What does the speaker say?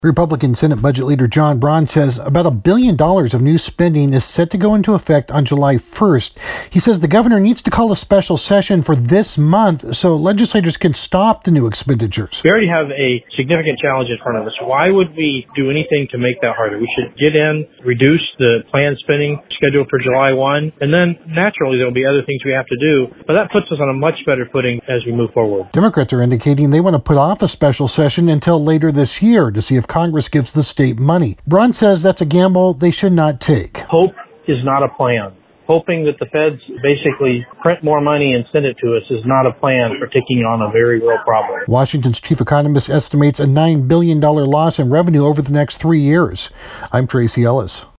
Republican Senate Budget Leader John Braun says about $1 billion of new spending is set to go into effect on July 1st. He says the governor needs to call a special session for this month so legislators can stop the new expenditures. We already have a significant challenge in front of us. Why would we do anything to make that harder? We should get in, reduce the planned spending scheduled for July 1, and then naturally there will be other things we have to do. But that puts us on a much better footing as we move forward. Democrats are indicating they want to put off a special session until later this year to see if Congress gives the state money. Braun says that's a gamble they should not take. Hope is not a plan. Hoping that the feds basically print more money and send it to us is not a plan for taking on a very real problem. Washington's chief economist estimates a $9 billion loss in revenue over the next 3 years. I'm Tracy Ellis.